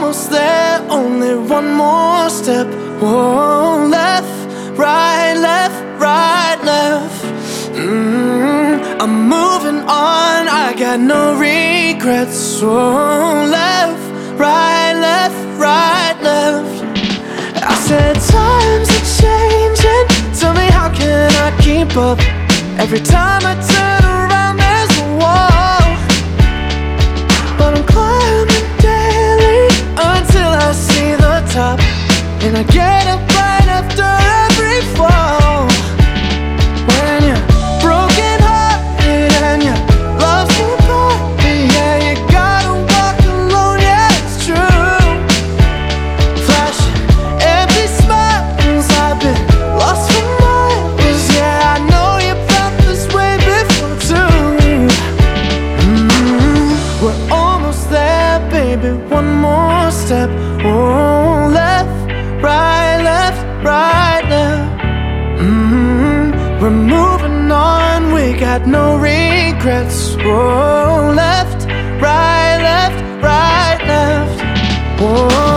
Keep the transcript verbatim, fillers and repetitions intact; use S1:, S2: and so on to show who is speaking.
S1: almost there, only one more step. Whoa, left, right, left, right, left. mm, I'm moving on, I got no regrets. Whoa, left, right, left, right, left. I said times are changing, tell me how can I keep up? Every time I turn around there's a wall, but I'm climbing daily until I see the top, and I get up right after every fall. When you're broken hearted and your love's so party, yeah, you gotta walk alone, yeah, it's true. Flashing empty smiles, I've been lost for miles, yeah, I know you felt this way before too. mm, We're almost there, baby, one more step. Oh, left, right, left, right, left. mm, We're moving on, we got no regrets. Oh, left, right, left, right, left. Oh.